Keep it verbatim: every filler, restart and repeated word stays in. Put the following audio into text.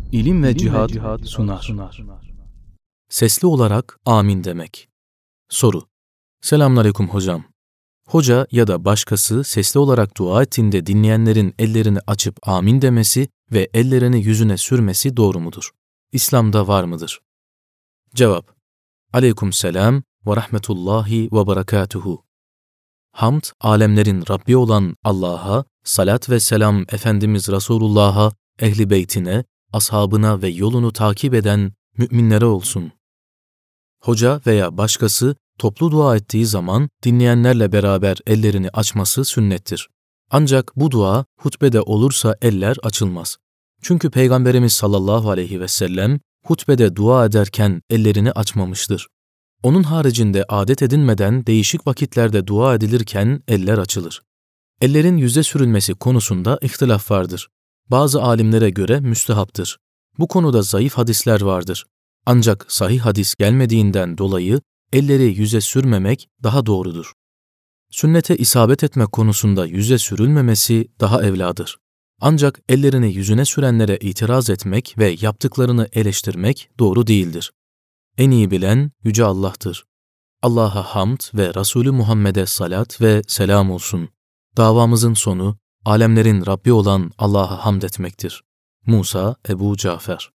İlim ve Cihad, Cihad sunar. sunar. Sesli olarak amin demek. Soru. Selamünaleyküm hocam. Hoca ya da başkası sesli olarak dua ettiğinde dinleyenlerin ellerini açıp amin demesi ve ellerini yüzüne sürmesi doğru mudur? İslam'da var mıdır? Cevap. Aleykümselam ve rahmetullahi ve berekatuhu. Hamd, alemlerin Rabbi olan Allah'a, salat ve selam Efendimiz Resulullah'a, ehli beytine, ashabına ve yolunu takip eden müminlere olsun. Hoca veya başkası toplu dua ettiği zaman dinleyenlerle beraber ellerini açması sünnettir. Ancak bu dua hutbede olursa eller açılmaz. Çünkü Peygamberimiz sallallahu aleyhi ve sellem hutbede dua ederken ellerini açmamıştır. Onun haricinde adet edinmeden değişik vakitlerde dua edilirken eller açılır. Ellerin yüze sürülmesi konusunda ihtilaf vardır. Bazı alimlere göre müstehaptır. Bu konuda zayıf hadisler vardır. Ancak sahih hadis gelmediğinden dolayı elleri yüze sürmemek daha doğrudur. Sünnete isabet etme konusunda yüze sürülmemesi daha evladır. Ancak ellerini yüzüne sürenlere itiraz etmek ve yaptıklarını eleştirmek doğru değildir. En iyi bilen Yüce Allah'tır. Allah'a hamd ve Resulü Muhammed'e salat ve selam olsun. Davamızın sonu, alemlerin Rabbi olan Allah'a hamd etmektir. Musa Ebu Cafer.